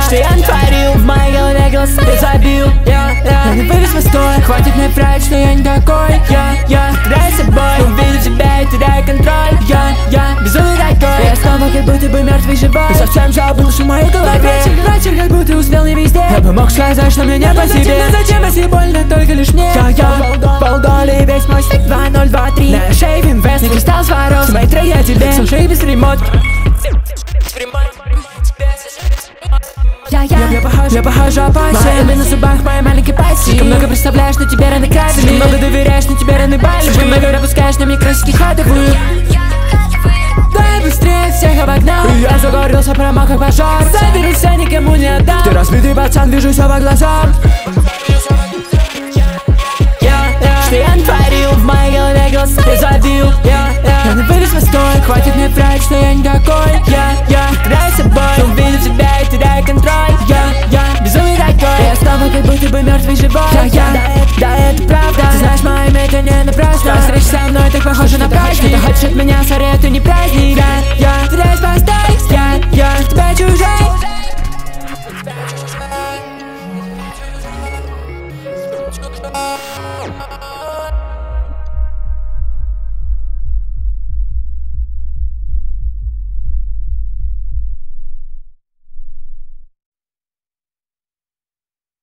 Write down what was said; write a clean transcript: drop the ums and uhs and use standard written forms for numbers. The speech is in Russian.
Что я натворил, в моей голове голоса я забил. Я не вывез постой, хватит мне врать, что я не такой. Я теряю собой, увидел тебя и теряю контроль. Я безумный такой. Я снова как будто бы мертвый живой. Я совсем забыл, что в моей голове вечер, как будто успел не везде. Я бы мог сказать, что мне не по себе. Но зачем, если больно только лишь мне? Я полдоли, весь мой стик 2023. На шее инвест, не кристалл Сваровски. Свои треки я тебе слушай без ремонта. Я похожу опасен. Мои на зубах, мои маленькие пальцы. Слишком много представляешь, но тебе раны кровь. Слишком много доверяешь, но тебе раны болят. Слишком много пропускаешь, но мне красики ходовые. Дай быстрее всех обогнал. Я загорелся прямо как пожар. Заберу все, никому не отдам. Ты разбитый пацан, вижу все по глазам. Что я натворил, в моей голове голоса я забил. Я не вывез постой, хватит мне врать, что я не такой. Я теряю собой, увидел тебя и теряю контроль. Я безумный такой. Я снова как будто бы мертвый живой.